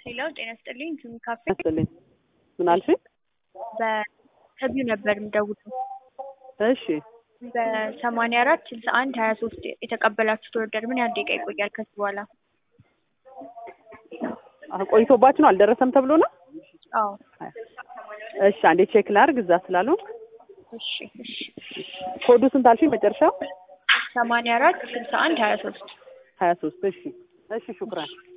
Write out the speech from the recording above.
ሄሎ ጤና ይስጥልኝ ጁሚ ካፌ ይስጥልኝ። ምን አልሽኝ? በከቢው ነበር የምደውለው። እሺ በ846123 የተቀበላችሁት ኦርደር ምን ያህል ደቂቃ ይቆያል ከዚህ በኋላ? ቆይቶባችሁ ነው አልደረሰም ተብሎ ነው? አዎ። እሺ አንዴ ቼክ ላድርግ እዛ ስላልሆን። እሺ እሺ። ኮዱ ስንት አልሽኝ መጨረሻው? 846123 23 እሺ እሺ ሹክራን